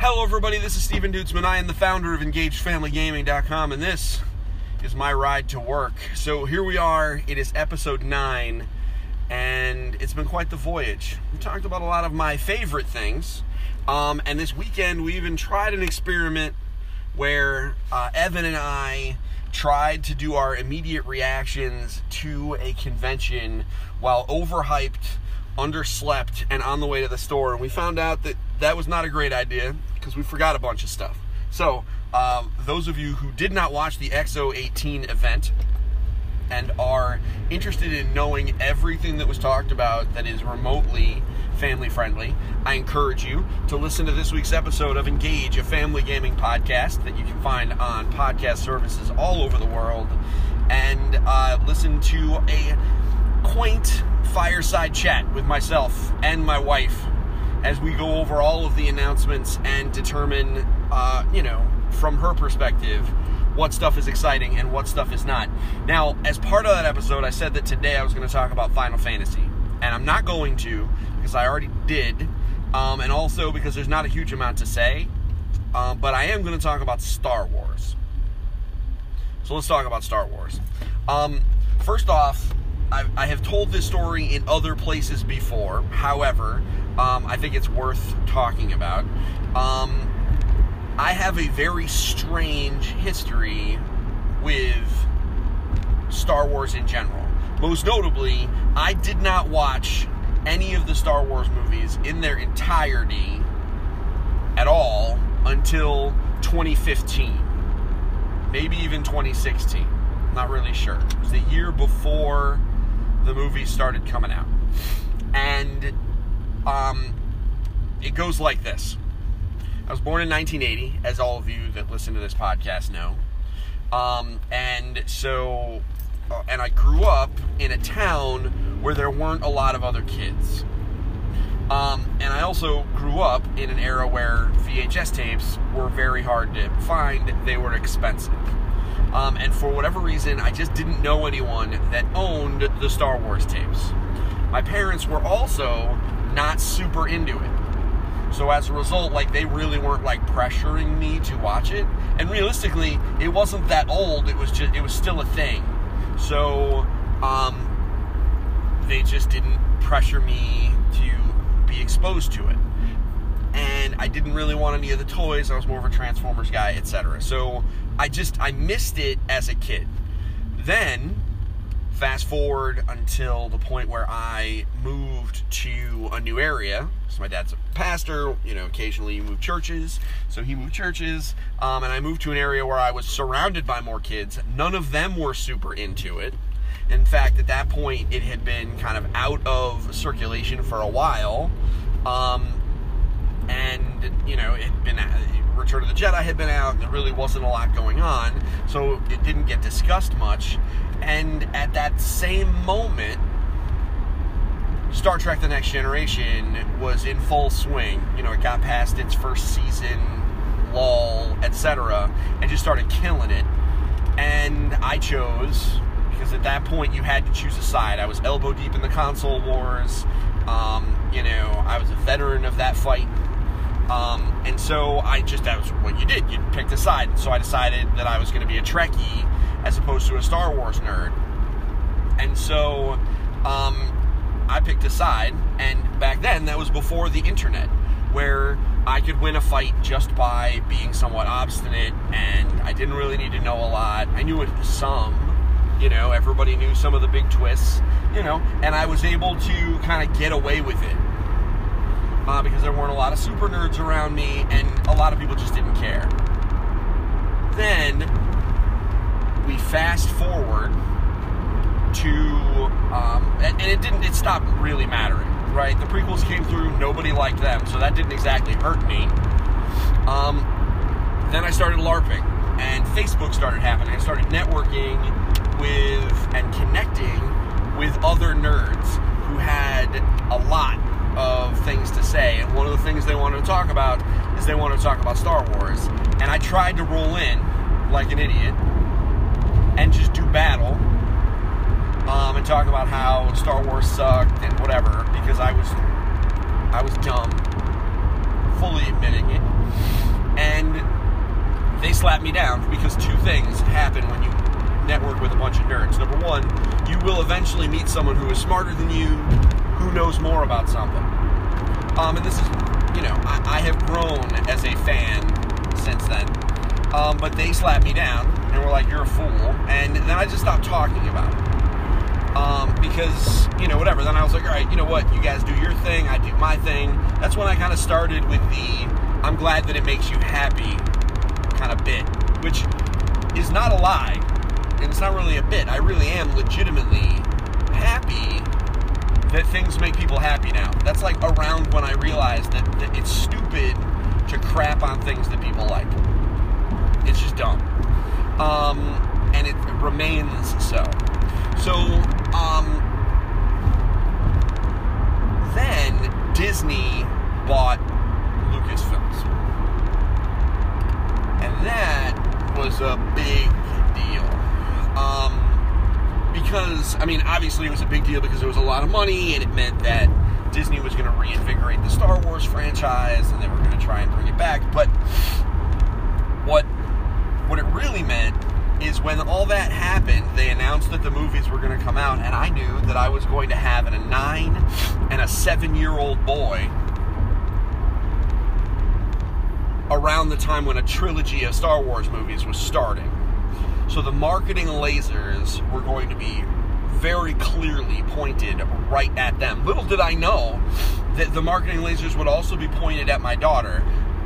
Hello everybody, this is Steven Dutzman. I am the founder of EngagedFamilyGaming.com, and this is my ride to work. So here we are, it is episode 9, and it's been quite the voyage. We talked about a lot of my favorite things, and this weekend we even tried an experiment where Evan and I tried to do our immediate reactions to a convention while overhyped, underslept, and on the way to the store. And we found out that that was not a great idea because we forgot a bunch of stuff. So, those of you who did not watch the XO18 event and are interested in knowing everything that was talked about that is remotely family-friendly, I encourage you to listen to this week's episode of Engage, a family gaming podcast that you can find on podcast services all over the world, and listen to a quaint fireside chat with myself and my wife as we go over all of the announcements and determine, from her perspective, what stuff is exciting and what stuff is not. Now, as part of that episode, I said that today I was going to talk about Final Fantasy, and I'm not going to because I already did, and also because there's not a huge amount to say, but I am going to talk about Star Wars. So let's talk about Star Wars. First off, I have told this story in other places before. However, I think it's worth talking about. I have a very strange history with Star Wars in general. Most notably, I did not watch any of the Star Wars movies in their entirety at all until 2015. Maybe even 2016. Not really sure. It was the year before the movies started coming out. And it goes like this. I was born in 1980, as all of you that listen to this podcast know. And I grew up in a town where there weren't a lot of other kids. And I also grew up in an era where VHS tapes were very hard to find. They were expensive. And for whatever reason, I just didn't know anyone that owned the Star Wars tapes. My parents were also not super into it. So as a result, they really weren't, pressuring me to watch it. And realistically, it wasn't that old. It was still a thing. So, they just didn't pressure me to be exposed to it. And I didn't really want any of the toys. I was more of a Transformers guy, etc. So, I missed it as a kid. Then, fast forward until the point where I moved to a new area. So my dad's a pastor, occasionally you move churches. So he moved churches, and I moved to an area where I was surrounded by more kids. None of them were super into it. In fact, at that point, it had been kind of out of circulation for a while. And, it had been, Return of the Jedi had been out, and there really wasn't a lot going on, so it didn't get discussed much. And at that same moment, Star Trek The Next Generation was in full swing. It got past its first season lull, etc., and just started killing it. And I chose, because at that point you had to choose a side. I was elbow deep in the console wars. I was a veteran of that fight. And so that was what you did. You picked a side. So I decided that I was going to be a Trekkie as opposed to a Star Wars nerd. And so, I picked a side, and back then, that was before the internet, where I could win a fight just by being somewhat obstinate, and I didn't really need to know a lot. I knew it some, everybody knew some of the big twists, and I was able to kind of get away with it. Because there weren't a lot of super nerds around me, and a lot of people just didn't care. Then, we fast forward to, and it stopped really mattering, right? The prequels came through, nobody liked them, so that didn't exactly hurt me. Then I started LARPing, and Facebook started happening. I started networking with and connecting with other nerds who had a lot of things to say, and one of the things they wanted to talk about is they wanted to talk about Star Wars, and I tried to roll in like an idiot and just do battle, and talk about how Star Wars sucked and whatever, because I was dumb, fully admitting it. slapped me down because two things happen when you network with a bunch of nerds. Number one, you will eventually meet someone who is smarter than you, who knows more about something. And this is, I have grown as a fan since then. But they slapped me down and were like, "You're a fool," and then I just stopped talking about it. Because, whatever. Then I was like, all right, you know what? You guys do your thing, I do my thing. That's when I kind of started with the "I'm glad that it makes you happy" kind of bit, which is not a lie, and it's not really a bit. I really am legitimately happy that things make people happy now. That's like around when I realized that it's stupid to crap on things that people like. It's just dumb. And it remains so. So, then Disney bought Lucasfilms. And that was a big deal. Because, obviously it was a big deal because there was a lot of money, and it meant that Disney was going to reinvigorate the Star Wars franchise, and they were going to try and bring it back. But what it really meant is when all that happened, they announced that the movies were going to come out, and I knew that I was going to have a 9 and a 7-year-old boy around the time when a trilogy of Star Wars movies was starting. So the marketing lasers were going to be very clearly pointed right at them. Little did I know that the marketing lasers would also be pointed at my daughter.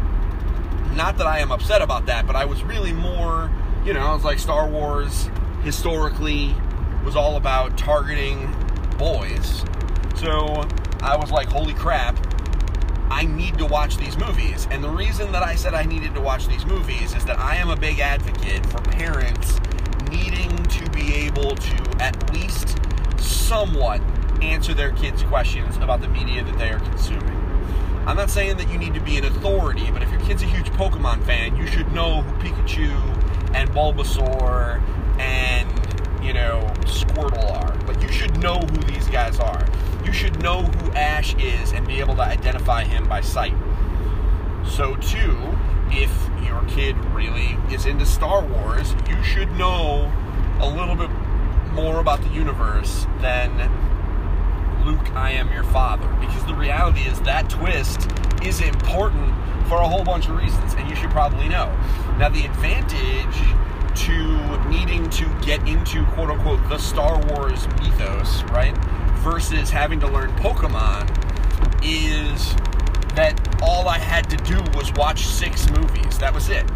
Not that I am upset about that, but I was really more, I was like, Star Wars historically was all about targeting boys. So I was like, holy crap, I need to watch these movies. And the reason that I said I needed to watch these movies is that I am a big advocate for parents needing to be able to at least somewhat answer their kids' questions about the media that they are consuming. I'm not saying that you need to be an authority, but if your kid's a huge Pokemon fan, you should know who Pikachu and Bulbasaur and, Squirtle are. Like, you should know who these guys are. You should know who Ash is and be able to identify him by sight. So, too, if your kid really is into Star Wars, you should know a little bit more about the universe than Luke, I am your father. Because the reality is that twist is important for a whole bunch of reasons, and you should probably know. Now, the advantage to needing to get into, quote-unquote, the Star Wars mythos, right, versus having to learn Pokemon is that all I had to do was watch 6 movies. That was it.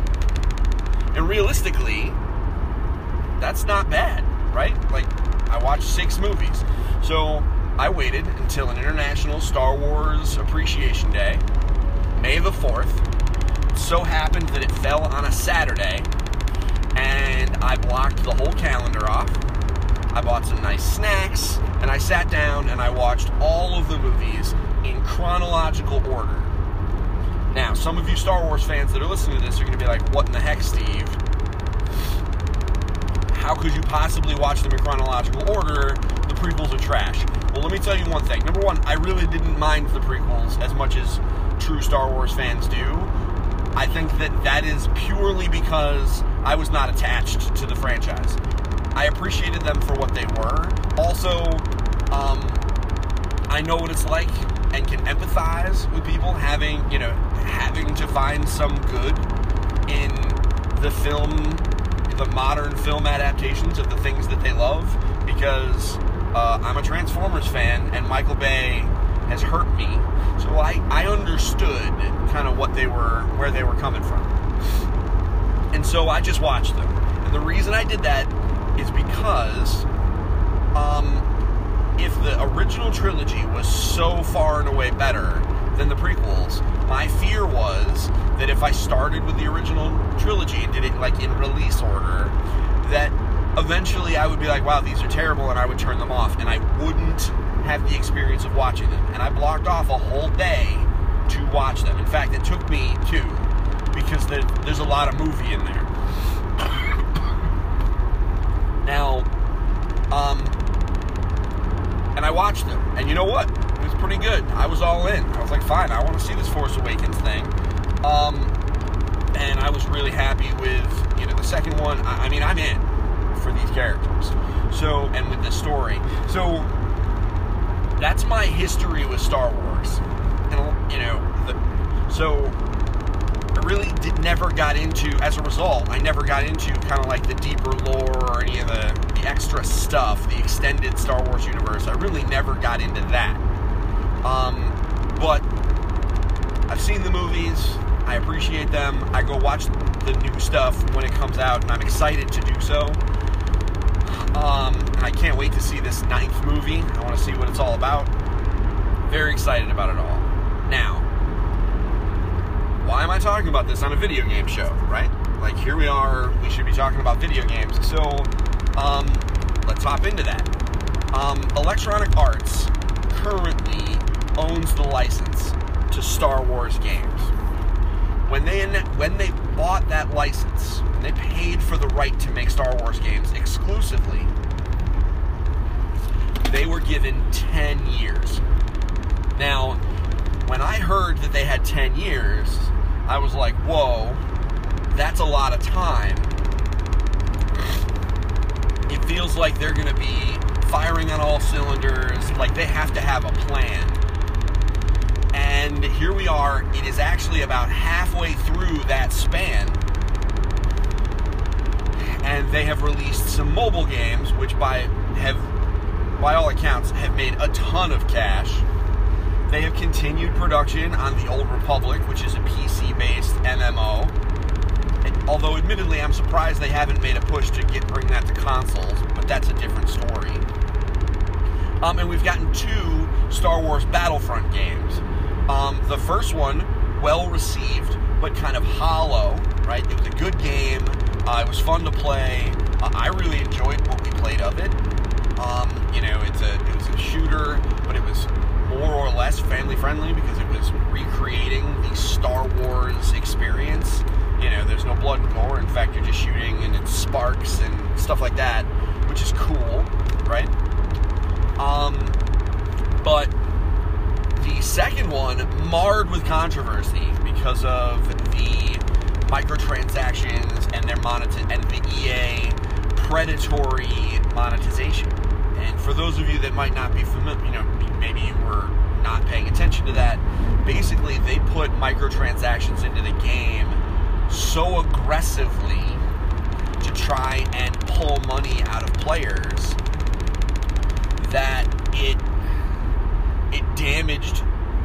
And realistically, that's not bad, right? Like, I watched 6 movies. So I waited until an International Star Wars Appreciation Day, May the 4th. It so happened that it fell on a Saturday, and I blocked the whole calendar off. I bought some nice snacks, and I sat down and I watched all of the movies in chronological order. Now, some of you Star Wars fans that are listening to this are going to be like, what in the heck, Steve? How could you possibly watch them in chronological order? The prequels are trash. Well, let me tell you one thing. Number one, I really didn't mind the prequels as much as true Star Wars fans do. I think that is purely because I was not attached to the franchise. I appreciated them for what they were. Also, I know what it's like and can empathize with people having to find some good in the modern film adaptations of the things that they love, because I'm a Transformers fan and Michael Bay has hurt me. So I understood kind of where they were coming from. And so I just watched them. And the reason I did that is because if the original trilogy was so far and away better than the prequels, my fear was that if I started with the original trilogy and did it like in release order, that eventually I would be like, wow, these are terrible, and I would turn them off, and I wouldn't have the experience of watching them. And I blocked off a whole day to watch them. In fact, it took me 2, because there's a lot of movie in there. Now, and I watched them, and you know what? It was pretty good. I was all in. I was like, fine, I want to see this Force Awakens thing. And I was really happy with, the second one. I mean, I'm in for these characters. So, and with the story. So, that's my history with Star Wars. And, so I really never got into, as a result, I never got into kind of like the deeper lore or any of the extra stuff, the extended Star Wars universe. I really never got into that. But I've seen the movies. I appreciate them. I go watch the new stuff when it comes out, and I'm excited to do so. I can't wait to see this 9th movie. I want to see what it's all about. Very excited about it all. Now, why am I talking about this on a video game show, right? Like, here we are, we should be talking about video games. So, let's hop into that. Electronic Arts currently owns the license to Star Wars games. When they bought that license, when they paid for the right to make Star Wars games exclusively, they were given 10 years. Now, when I heard that they had 10 years, I was like, whoa, that's a lot of time. It feels like they're going to be firing on all cylinders, like they have to have a plan. And here we are, it is actually about halfway through that span, and they have released some mobile games, which by all accounts have made a ton of cash. They have continued production on the Old Republic, which is a PC-based MMO. Although, admittedly, I'm surprised they haven't made a push to bring that to consoles, but that's a different story. And we've gotten 2 Star Wars Battlefront games. The first one, well received, but kind of hollow, right? It was a good game. It was fun to play. I really enjoyed what we played of it. It was a shooter, but it was more or less family friendly because it was recreating the Star Wars experience. There's no blood and gore. In fact, you're just shooting and it sparks and stuff like that, which is cool, right? But the second one marred with controversy because of the microtransactions and their and the EA predatory monetization. And for those of you that might not be familiar, maybe you were not paying attention to that, basically they put microtransactions into the game so aggressively to try and pull money out of players that it damaged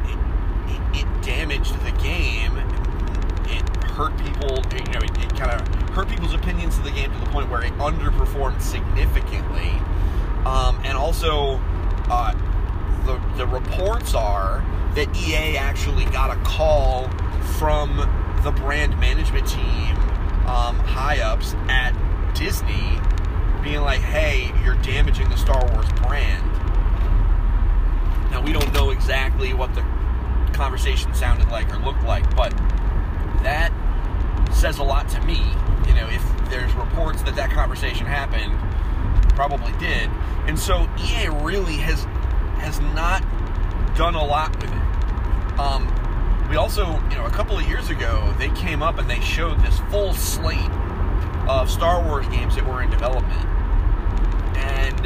the game. It hurt people. It kind of hurt people's opinions of the game to the point where it underperformed significantly. And also, the reports are that EA actually got a call from the brand management team, high-ups at Disney, being like, hey, you're damaging the Star Wars brand. Now, we don't know exactly what the conversation sounded like or looked like, but that says a lot to me. If there's reports that conversation happened, probably did. And so EA really has not done a lot with it. We also, a couple of years ago, they came up and they showed this full slate of Star Wars games that were in development. And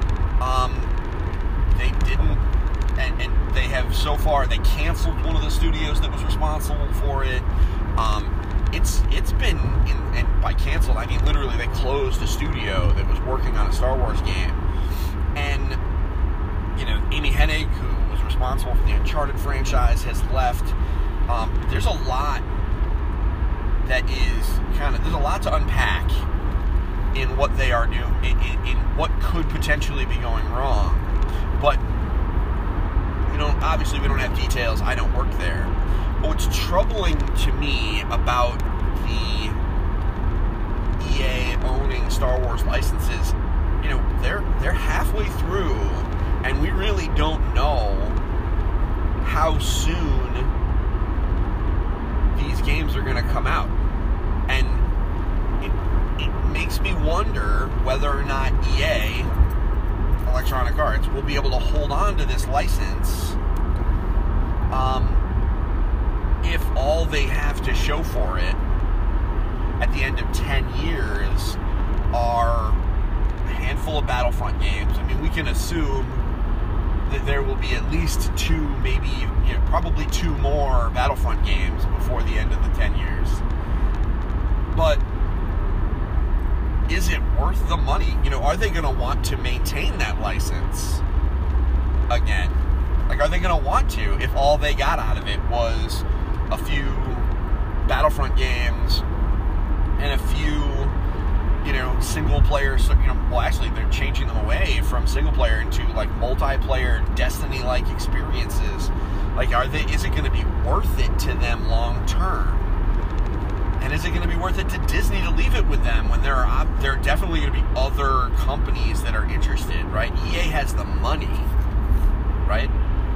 they didn't, and they have so far, they canceled one of the studios that was responsible for it. It's been, and by canceled, I mean literally they closed a studio that was working on a Star Wars game. And, Amy Hennig, who was responsible for the Uncharted franchise, has left. There's a lot that is there's a lot to unpack in what they are doing, in what could potentially be going wrong. But, obviously we don't have details. I don't work there. But what's troubling to me about the EA owning Star Wars licenses, they're halfway through, and we really don't know how soon these games are going to come out. And it makes me wonder whether or not EA, Electronic Arts, will be able to hold on to this license if all they have to show for it at the end of 10 years are a handful of Battlefront games. I mean, we can assume that there will be at least 2, maybe probably 2 more Battlefront games before the end of the 10 years. But is it worth the money? Are they going to want to maintain that license again? Like, are they going to want to if all they got out of it was a few Battlefront games and a few, single player, well, actually, they're changing them away from single player into, like, multiplayer Destiny-like experiences. Like, is it going to be worth it to them long term? And is it going to be worth it to Disney to leave it with them when there are definitely going to be other companies that are interested, right? EA has the money, right?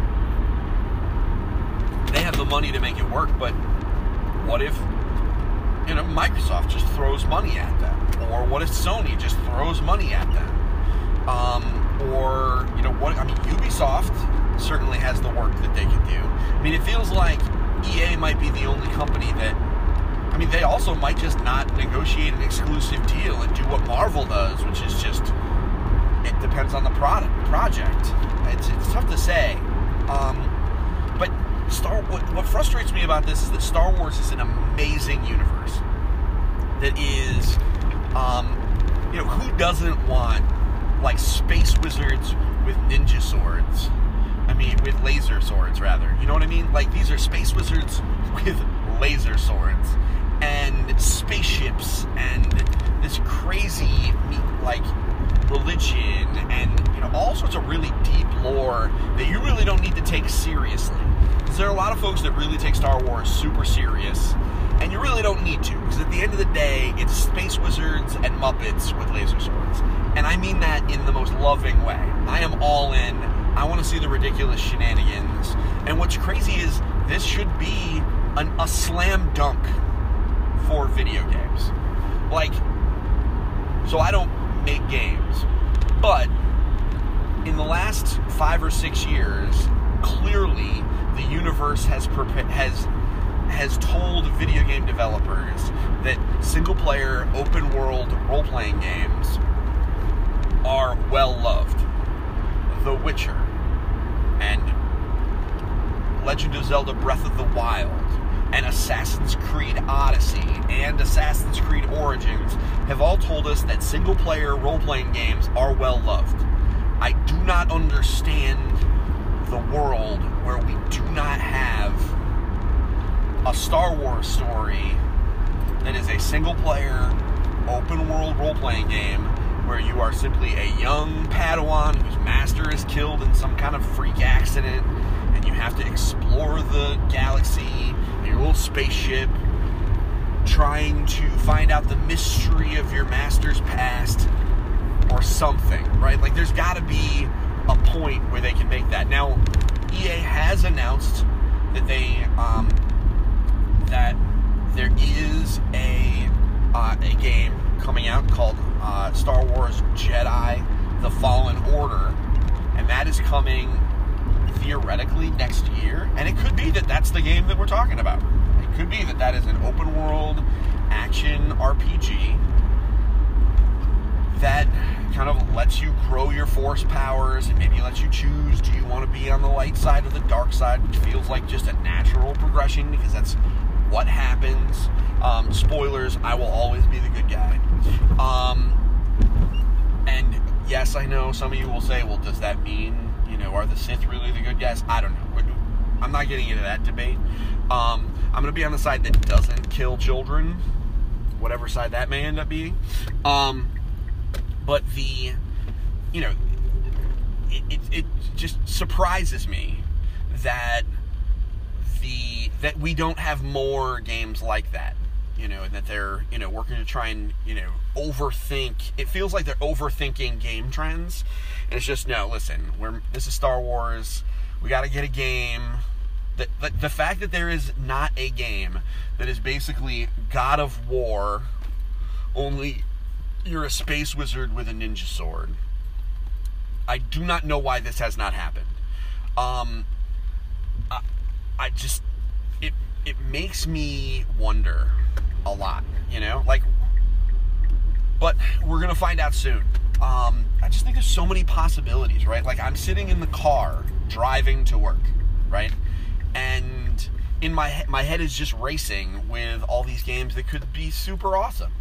They have the money to make it work, but what if, Microsoft just throws money at them? Or what if Sony just throws money at them? Ubisoft certainly has the work that they can do. I mean, it feels like EA might be the only company that, they also might just not negotiate an exclusive deal and do what Marvel does, which is just, it depends on the project. It's tough to say. But what frustrates me about this is that Star Wars is an amazing universe that is, who doesn't want, like, space wizards with ninja swords? With laser swords, rather. You know what I mean? Like, these are space wizards with laser swords and spaceships and this crazy, like, religion and, all sorts of really deep lore that you really don't need to take seriously. Because there are a lot of folks that really take Star Wars super serious, and you really don't need to, because at the end of the day, it's space wizards and Muppets with laser swords. And I mean that in the most loving way. I am all in. I want to see the ridiculous shenanigans. And what's crazy is this should be a slam dunk for video games. Like, so I don't make games, but in the last 5 or 6 years, clearly the universe has told video game developers that single-player, open-world role-playing games are well-loved. The Witcher and Legend of Zelda Breath of the Wild and Assassin's Creed Odyssey and Assassin's Creed Origins have all told us that single-player role-playing games are well-loved. I do not understand the world where we do not have a Star Wars story that is a single-player, open-world role-playing game where you are simply a young Padawan whose master is killed in some kind of freak accident, and you have to explore the galaxy in your little spaceship, trying to find out the mystery of your master's past, or something, right? Like, there's got to be a point where they can make that. Now, EA has announced that that there is a game coming out called Star Wars Jedi: The Fallen Order, and that is coming theoretically next year. And it could be that that's the game that we're talking about. It could be that that is an open world action RPG that kind of lets you grow your force powers and maybe lets you choose, do you want to be on the light side or the dark side, which feels like just a natural progression because that's what happens. Spoilers, I will always be the good guy. And yes, I know some of you will say, well, does that mean, are the Sith really the good guys? I don't know. I'm not getting into that debate. I'm going to be on the side that doesn't kill children, whatever side that may end up being. But it just surprises me that we don't have more games like that, and that they're, working to try and, overthink. It feels like they're overthinking game trends, and it's just, no, listen, this is Star Wars, we got to get a game. The fact that there is not a game that is basically God of War, only you're a space wizard with a ninja sword. I do not know why this has not happened. It makes me wonder a lot, you know? Like, but we're going to find out soon. I just think there's so many possibilities, right? Like, I'm sitting in the car driving to work, right? And in my head is just racing with all these games that could be super awesome.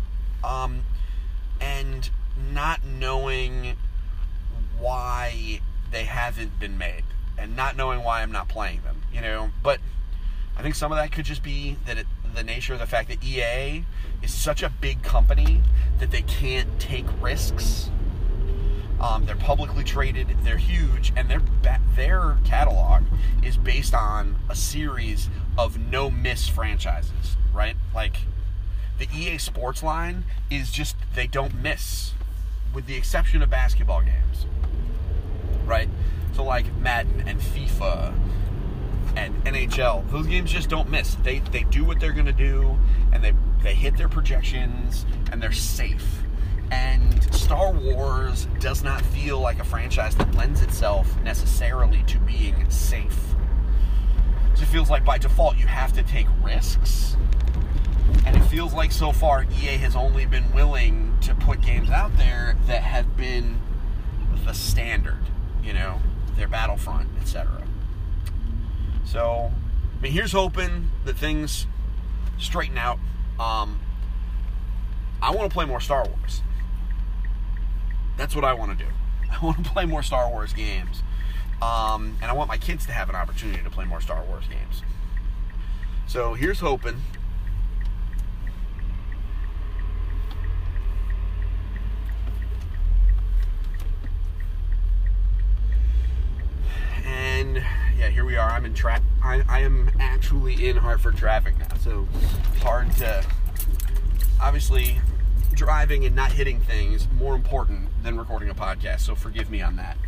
And not knowing why they haven't been made and not knowing why I'm not playing them, you know? But I think some of that could just be that the nature of the fact that EA is such a big company that they can't take risks. They're publicly traded, they're huge, and their catalog is based on a series of no-miss franchises, right? Like, the EA Sports line is just, they don't miss, with the exception of basketball games, right? So, like, Madden and FIFA and NHL, those games just don't miss. They do what they're going to do, and they hit their projections, and they're safe. And Star Wars does not feel like a franchise that lends itself necessarily to being safe. So it feels like by default you have to take risks. And it feels like so far EA has only been willing to put games out there that have been the standard, you know, their Battlefront, etc. So, I mean, here's hoping that things straighten out. I want to play more Star Wars. That's what I want to do. I want to play more Star Wars games. And I want my kids to have an opportunity to play more Star Wars games. So here's hoping. And yeah, here we are. I'm in I am actually in Hartford traffic now. So it's hard to, obviously, driving and not hitting things more important than recording a podcast, so forgive me on that.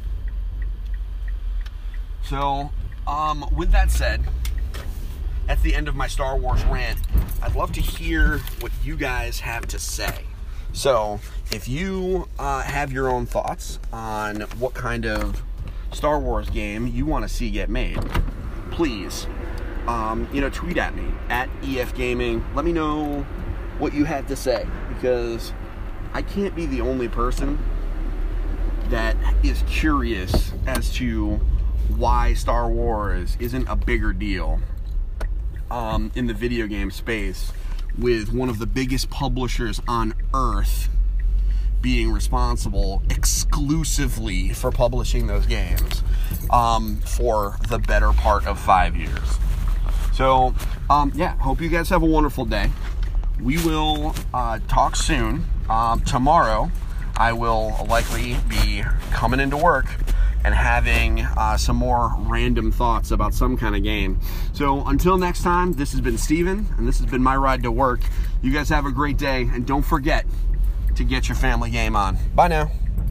So, with that said, that's the end of my Star Wars rant. I'd love to hear what you guys have to say. So, if you have your own thoughts on what kind of Star Wars game you want to see get made, please, tweet at me, at EF Gaming. Let me know what you had to say, because I can't be the only person that is curious as to why Star Wars isn't a bigger deal in the video game space, with one of the biggest publishers on earth being responsible exclusively for publishing those games for the better part of 5 years. So, hope you guys have a wonderful day. We will talk soon. Tomorrow, I will likely be coming into work and having some more random thoughts about some kind of game. So until next time, this has been Steven, and this has been my ride to work. You guys have a great day, and don't forget to get your family game on. Bye now.